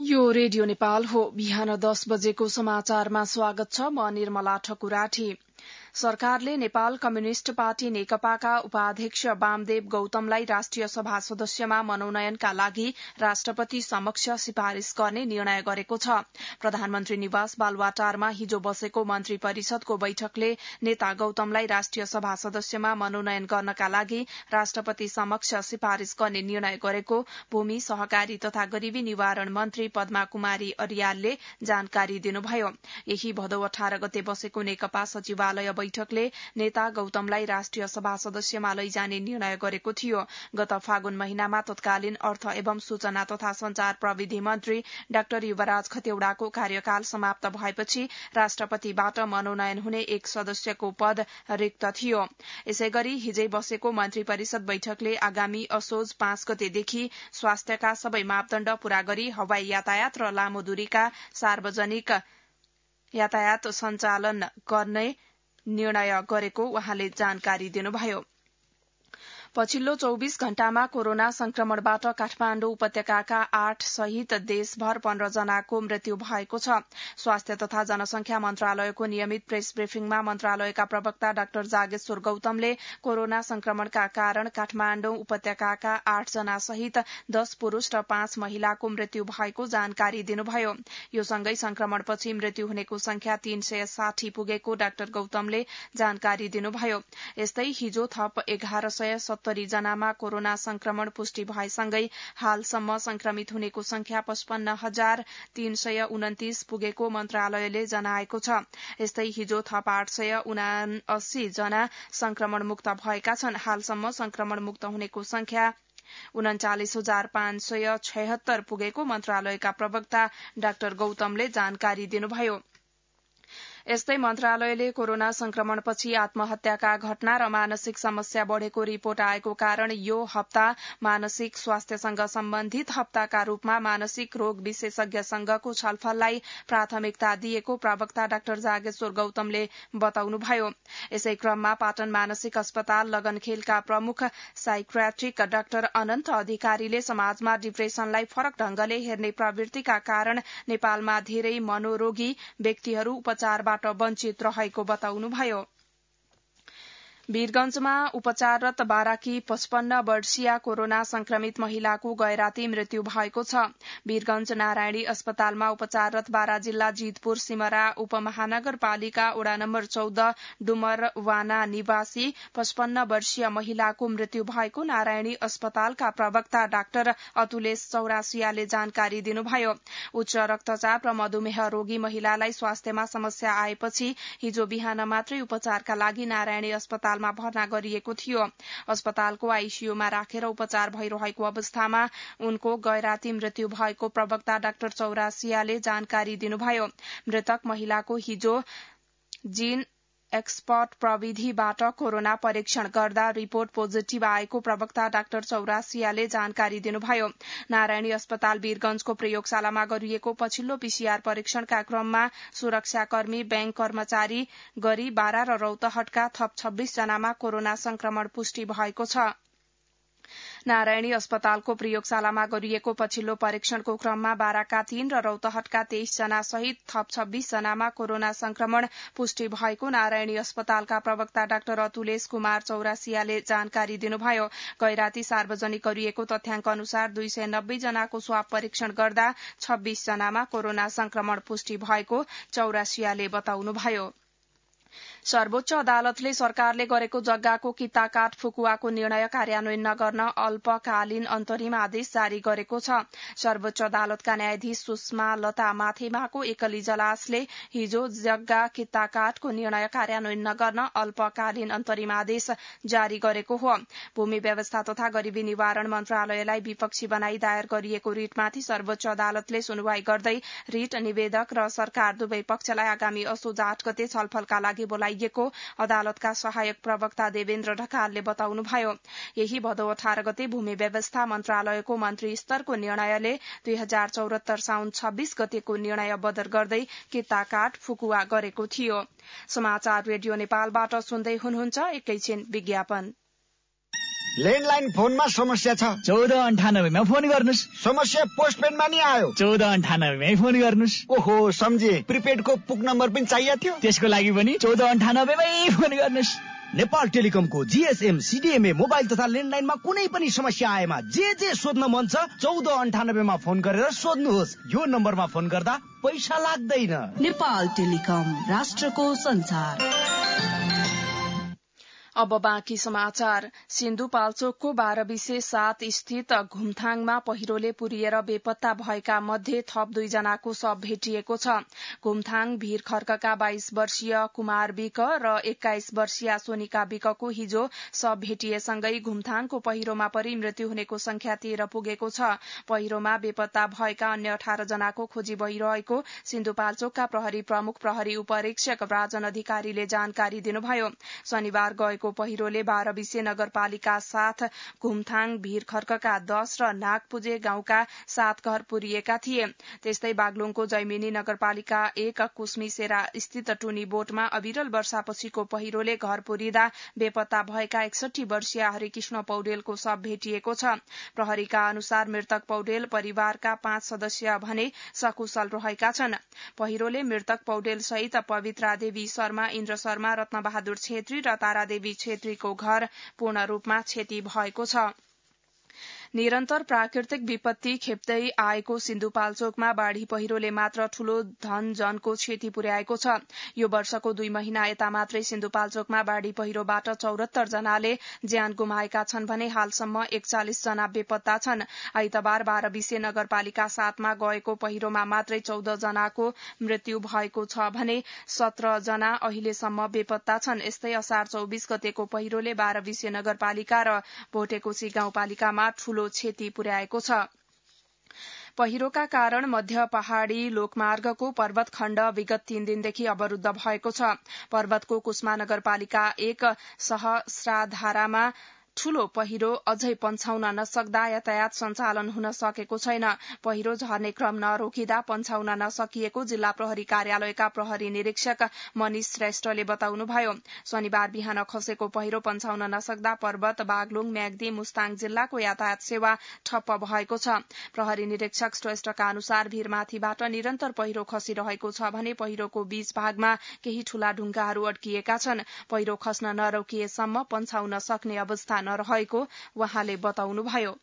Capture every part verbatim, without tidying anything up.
यो रेडियो नेपाल हो। बिहान दस बजेको समाचारमा स्वागत छ। म निर्मला ठकुराठी। सरकारले नेपाल कम्युनिष्ट पार्टी नेकपाका उपाध्यक्ष वामदेव गौतमलाई राष्ट्रिय सभा सदस्यमा मनोनयनका लागि राष्ट्रपति समक्ष सिफारिश गर्ने निर्णय गरेको छ। प्रधानमन्त्री निवास बालुवाटारमा हिजो बसेको मन्त्री परिषदको बैठकले नेता गौतमलाई राष्ट्रिय सभा सदस्यमा मनोनयन गर्नका लागि राष्ट्रपति समक्ष सिफारिश गर्ने निर्णय गरेको भूमि सहकारी तथा गरीबी निवारण मन्त्री पद्मा कुमारी अर्यालले जानकारी दिनुभयो। यही भदौ अठार गते बसेको नेकपा सचिवालय बैठकले नेता गौतमलाई राष्ट्रिय सभा सदस्यमा लैजाने निर्णय गरेको थियो। गत फागुन महिनामा तत्कालीन अर्थ एवं सूचना तथा संचार प्रविधि मन्त्री डाक्टर युवराज खतेउडाको कार्यकाल समाप्त भएपछि राष्ट्रपतिबाट मनोनयन हुने एक सदस्यको पद रिक्त थियो। यसैगरी हिजै बसेको मन्त्री परिषद बैठकले आगामी असोज पाँच गतेदेखि स्वास्थ्यका सबै मापदण्ड पूरा गरी हवाई यातायात र लामो दूरीका सार्वजनिक यातायात सञ्चालन गर्ने निर्णय गरेको उहाँले जानकारी दिनुभयो। पछिल्लो चौबीस घण्टामा कोरोना संक्रमणबाट काठमाण्डु उपत्यकाका आठ सहित देशभर पन्ध्र जनाको मृत्यु भएको छ। स्वास्थ्य तथा जनसंख्या मन्त्रालयको नियमित प्रेस ब्रिफिङमा मन्त्रालयका प्रवक्ता डाक्टर जागेश्वर गौतमले कोरोना संक्रमणका कारण काठमाण्डु उपत्यकाका आठ जना सहित दस पुरूष र पाँच महिलाको मृत्यु भएको जानकारी दिनुभयो। यो सँगै संक्रमणपछि मृत्यु हुनेको संख्या तीन सय साठी पुगेको डाक्टर गौतमले जानकारी दिनुभयो। यस्तै हिजो थप एघार सय सत्तरी जनामा कोरोना संक्रमण पुष्टि भएसँगै हालसम्म संक्रमित हुनेको संख्या पचपन्न हजार तीन सय उन्तिस पुगेको मन्त्रालयले जनाएको छ। यस्तै हिजो थप आठ सय उनासी जना संक्रमण मुक्त भएका छन्। हालसम्म संक्रमण मुक्त हुनेको संख्या उन्चालिस हजार पाँच सय छयत्तर पुगेको मन्त्रालयका प्रवक्ता डाक्टर गौतमले जानकारी दिनुभयो। यस्तै मन्त्रालयले कोरोना संक्रमणपछि आत्महत्याका घटना र मानसिक समस्या बढ़ेको रिपोर्ट आएको कारण यो हप्ता मानसिक स्वास्थ्यसँग सम्बन्धित हप्ताका रूपमा मानसिक रोग विशेषज्ञसँगको छलफललाई प्राथमिकता दिएको प्रवक्ता डाक्टर जागेश्वर गौतमले बताउनुभयो। यसै क्रममा पाटन मानसिक अस्पताल लगनखेलका प्रमुख साइक्रेट्रिक डाक्टर अनन्त अधिकारीले समाजमा डिप्रेसनलाई फरक ढंगले हेर्ने प्रवृत्तिका कारण नेपालमा धेरै मनोरोगी व्यक्तिहरू उपचार बाट वञ्चित रहेको बताउनुभयो। वीरगंजमा उपचाररत बाराकी पचपन्न वर्षीय कोरोना संक्रमित महिलाको गैराती मृत्यु भएको छ। वीरगंज नारायणी अस्पतालमा उपचाररत बारा जिल्ला जीतपुर सिमरा उपमहानगरपालिका वडा नम्बर चौध डुमरवाना निवासी पचपन्न वर्षीय महिलाको मृत्यु भएको नारायणी अस्पतालका प्रवक्ता डाक्टर अतुलेश चौरासियाले जानकारी दिनुभयो। उच्च रक्तचाप र मधुमेह रोगी महिलालाई स्वास्थ्यमा समस्या आएपछि हिजो बिहान मात्रै उपचारका लागि नारायणी अस्पताल भर्ना गरिएको थियो। अस्पतालको आईसीयूमा राखेर उपचार भइरहेको अवस्थामा उनको गैराती मृत्यु भएको प्रवक्ता डाक्टर चौरासियाले जानकारी दिनुभयो। मृतक महिलाको हिजो जीन एक्सपर्ट प्रविधिबाट कोरोना परीक्षण गर्दा रिपोर्ट पोजिटिभ आएको प्रवक्ता डाक्टर चौरासियाले जानकारी दिनुभयो। नारायणी अस्पताल वीरगंजको प्रयोगशालामा गरिएको पछिल्लो पीसीआर परीक्षणका क्रममा सुरक्षाकर्मी बैंक कर्मचारी गरी बाह्र र रौतहटका थप छब्बीस जनामा कोरोना संक्रमण पुष्टि भएको छ। नारायणी अस्पतालको प्रयोगशालामा गरिएको पछिल्लो परीक्षणको क्रममा बाराका तीन र रौतहटका तेइस जना सहित थप छब्बीस जनामा कोरोना संक्रमण पुष्टि भएको नारायणी अस्पतालका प्रवक्ता डाक्टर अतुलेश कुमार चौरासियाले जानकारी दिनुभयो। गैराती सार्वजनिक गरिएको तथ्याङ्क अनुसार दुई सय नब्बे जनाको स्वाब परीक्षण गर्दा छब्बीस जनामा कोरोना संक्रमण पुष्टि भएको चौरासियाले बताउनुभयो। सर्वोच्च अदालतले सरकारले गरेको जग्गाको किताकाट फुकुवाको निर्णय कार्यान्वयन नगर्न अल्पकालीन अन्तरिम आदेश जारी गरेको छ। सर्वोच्च अदालतका न्यायाधीश सुषमा लता माथेमाको एकल इजलासले हिजो जग्गा किताकाटको निर्णय कार्यान्वयन नगर्न अल्पकालीन अन्तरिम आदेश जारी गरेको हो। भूमि व्यवस्था तथा गरीबी निवारण मन्त्रालयलाई विपक्षी बनाई दायर गरिएको रिटमाथि सर्वोच्च अदालतले सुनवाई गर्दै रिट निवेदक र सरकार दुवै पक्षलाई आगामी असोज आठ गते छलफलका लागि बोलाइएको अदालतका सहायक प्रवक्ता देवेन्द्र ढकालले बताउनुभयो। यही भदौ अठार गते भूमि व्यवस्था मन्त्रालयको मन्त्री स्तरको निर्णयले दुई हजार चौरात्तर साउन छब्बीस गतेको निर्णय बदर गर्दै किताकाट फुकुवा गरेको थियो। समाचार रेडियो नेपालबाट सुन्दै हुनुहुन्छ। एकैछिन विज्ञापन। ल्यान्डलाइन फोनमा समस्या छ, चौध अन्ठानब्बेमा फोन गर्नुहोस्। समस्या पोस्टपेडमा नि आयो, चौध अन्ठानब्बेमै फोन गर्नुहोस्। ओहो सम्झे, प्रिपेडको पुक नम्बर पनि चाहिएको थियो, त्यसको लागि पनि चौध अन्ठानब्बेमै फोन गर्नुहोस्। नेपाल टेलिकमको जीएसएम सीडीएमए मोबाइल तथा ल्यान्डलाइनमा कुनै पनि समस्या आएमा जे जे सोध्न मन छ चौध अन्ठानब्बेमा फोन गरेर सोध्नुहोस्। यो नम्बरमा फोन गर्दा पैसा लाग्दैन। नेपाल टेलिकम, राष्ट्रको संचार। अब बाँकी समाचार। सिन्धुपाल्चोकको बाह्र विशे सात स्थित घुमथाङमा पहिरोले पुरिएर बेपत्ता भएका मध्ये थप दुईजनाको शव भेटिएको छ। घुमथाङ भीर खर्कका बाइस वर्षीय कुमार विक र एक्काइस वर्षीय सोनिका विकको हिजो शव भेटिएसँगै घुमथाङको पहिरोमा परि मृत्यु हुनेको संख्या तेह्र पुगेको छ। पहिरोमा बेपत्ता भएका अन्य अठार जनाको खोजी भइरहेको सिन्धुपाल्चोकका प्रहरी प्रमुख प्रहरी उपरीक्षक राजन अधिकारीले जानकारी दिनुभयो। शनिबार गएको पहिरोले बाह्र विशे नगरपालिका साथ घुमथाङ भीर खर्कका दश र नागपुजे गाउँका सात घर पुरिएका थिए। त्यस्तै बागलुङको जैमिनी नगरपालिका एक कुस्मीसेरा स्थित टुनी बोटमा अविरल वर्षापछिको पहिरोले घर पुरिँदा बेपत्ता भएका एकसठी वर्षीय हरिकृष्ण पौडेलको शव भेटिएको छ। प्रहरीका अनुसार मृतक पौडेल परिवारका पाँच सदस्य भने सकुशल रहेका छन्। पहिरोले मृतक पौडेल सहित पवित्रा देवी शर्मा, इन्द्र शर्मा, रत्नबहादुर छेत्री र तारादेवी छेत्रीको घर पूर्ण रूपमा क्षति भएको छ। निरन्तर प्राकृतिक विपत्ति खेप्दै आएको सिन्धुपाल्चोकमा बाढ़ी पहिरोले मात्र ठूलो धन जनको क्षति पुर्याएको छ। यो वर्षको दुई महिना यता मात्रै सिन्धुपाल्चोकमा बाढ़ी पहिरोबाट चौरात्तर जनाले ज्यान गुमाएका छन् भने हालसम्म एकचालिस जना बेपत्ता छन्। आइतबार बाह्र विशे नगरपालिका सातमा गएको पहिरोमा मात्रै चौध जनाको मृत्यु भएको छ भने सत्र जना अहिलेसम्म बेपत्ता छन्। यस्तै असार चौबिस गतेको पहिरोले बाह्र विशे नगरपालिका र भोटेकोशी गाउँपालिकामा ठूलो क्षति पुर्याएको छ। पहिरोका कारण मध्य पहाड़ी लोकमार्गको पर्वत खण्ड विगत तीन दिनदेखि अवरूद्ध भएको छ। पर्वतको कुस्मा नगरपालिका एक सहस्राधारामा ठूलो पहिरो अझै पन्छाउन नसक्दा यातायात सञ्चालन हुन सकेको छैन। पहिरो झर्ने क्रम नरोकिँदा पन्छाउन नसकिएको जिल्ला प्रहरी कार्यालयका प्रहरी निरीक्षक मनिष श्रेष्ठले बताउनुभयो। शनिबार बिहान खसेको पहिरो पन्छाउन नसक्दा पर्वत, बागलुङ, म्याग्दी, मुस्ताङ जिल्लाको यातायात सेवा ठप्प भएको छ। प्रहरी निरीक्षक श्रेष्ठका अनुसार भीरमाथिबाट निरन्तर पहिरो खसिरहेको छ भने पहिरोको बीच भागमा केही ठूला ढुङ्गाहरू अड्किएका छन्। पहिरो खस्न नरोकिएसम्म पन्छाउन सक्ने अवस्था नरहेको उहाँले बताउनुभयो।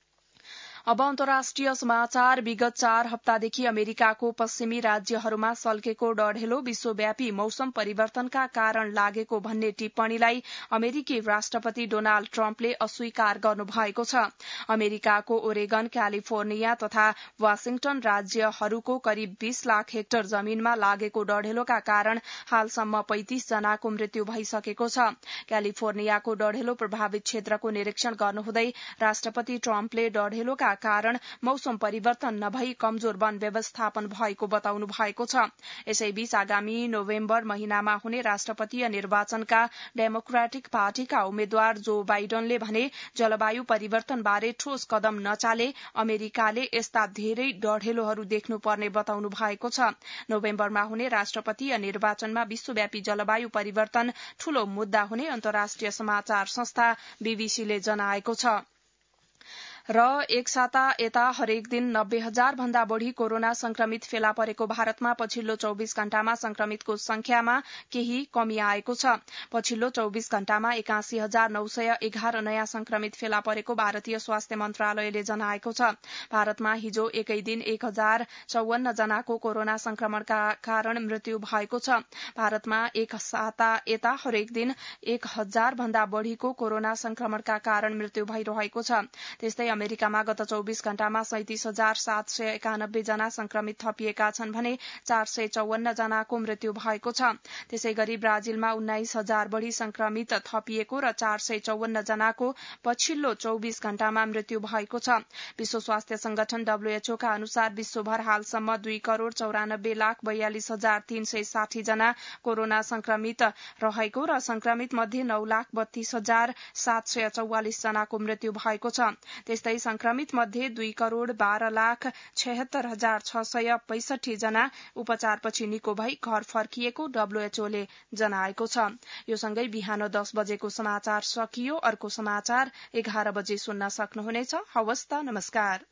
अब अन्तर्राष्ट्रिय समाचार। विगत चार हप्तादेखि अमेरिकाको पश्चिमी राज्यहरूमा सल्केको डढेलो विश्वव्यापी मौसम परिवर्तनका कारण लागेको भन्ने टिप्पणीलाई अमेरिकी राष्ट्रपति डोनाल्ड ट्रम्पले अस्वीकार गर्नुभएको छ। अमेरिकाको ओरेगन, क्यालिफोर्निया तथा वाशिंगटन राज्यहरूको करिब बीस लाख हेक्टर जमीनमा लागेको डढेलोका कारण हालसम्म पैंतिस जनाको मृत्यु भइसकेको छ। क्यालिफोर्नियाको डढेलो प्रभावित क्षेत्रको निरीक्षण गर्नुहुँदै राष्ट्रपति ट्रम्पले डढेलोका कारण मौसम परिवर्तन नभई कमजोर वन व्यवस्थापन भएको बताउनु भएको छ। यसैबीच आगामी नोभेम्बर महिनामा हुने राष्ट्रपतीय निर्वाचनका डेमोक्रेटिक पार्टीका उम्मेद्वार जो बाइडनले भने जलवायु परिवर्तनबारे ठोस कदम नचाले अमेरिकाले यस्ता धेरै डढेलोहरू देख्नुपर्ने बताउनु भएको छ। नोभेम्बरमा हुने राष्ट्रपतीय निर्वाचनमा विश्वव्यापी जलवायु परिवर्तन ठूलो मुद्दा हुने अन्तर्राष्ट्रिय समाचार संस्था बीबीसीले जनाएको छ। र एक साता यता हरेक दिन नब्बे हजार भन्दा बढ़ी कोरोना संक्रमित फेला परेको भारतमा पछिल्लो चौबीस घण्टामा संक्रमितको संख्यामा केही कमी आएको छ। पछिल्लो चौबीस घण्टामा एकासी हजार नौ सय एघार नयाँ संक्रमित फेला परेको भारतीय स्वास्थ्य मन्त्रालयले जनाएको छ। भारतमा हिजो एकै दिन एक हजार चौवन्न जनाको कोरोना संक्रमणका कारण मृत्यु भएको छ। भारतमा एक साता यता हरेक दिन एक हजार भन्दा बढ़ीको कोरोना संक्रमणका कारण मृत्यु भइरहेको छ। त्यस्तै अमेरिकामा गत चौबीस घण्टामा सैंतिस हजार सात सय एकानब्बे जना संक्रमित थपिएका छन् भने चार सय चौवन्न जनाको मृत्यु भएको छ। त्यसै गरी ब्राजिलमा उन्नाइस हजार बढ़ी संक्रमित थपिएको र चार सय चौवन्न जनाको पछिल्लो चौबीस घण्टामा मृत्यु भएको छ। विश्व स्वास्थ्य संगठन डब्ल्यूएचओ का अनुसार विश्वभर हालसम्म दुई करोड़ चौरानब्बे लाख बयालिस हजार तीन सय साठी जना कोरोना संक्रमित रहेको र संक्रमित मध्ये नौ लाख बत्तीस हजार सात सय चौवालिस जनाको मृत्यु भएको छ। त्यस्तै संक्रमित मध्ये दुई करोड़ बाह्र लाख छयत्तर हजार छ सय पैंसठी जना उपचारपछि निको भई घर फर्किएको डब्ल्यूएचओले जनाएको छ। यो सँगै बिहान दस बजेको समाचार सकियो। अर्को समाचार एघार बजे सुन्न सक्नुहुनेछ। हवस् त, नमस्कार।